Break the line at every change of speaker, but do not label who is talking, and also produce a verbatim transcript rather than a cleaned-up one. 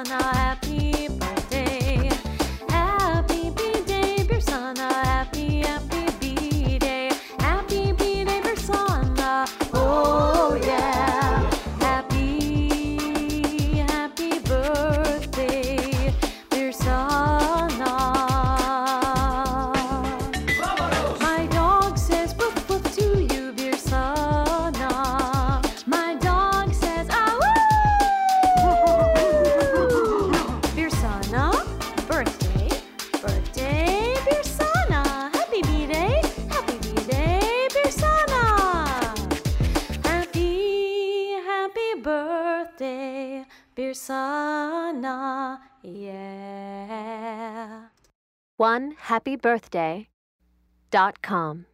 Birsana, happy birthday. Happy B-Day, Birsana, happy, happy B-Day. Happy B-Day, Birsana, oh yeah. Happy, happy birthday, Birsana. My dog says woof woof to you, Birsana. My dog says ah woo. Birsana, birthday, birthday, Birsana. Happy B-Day, happy B-Day, Birsana. Happy, happy birthday, Birsana, yeah.
one happy birthday dot com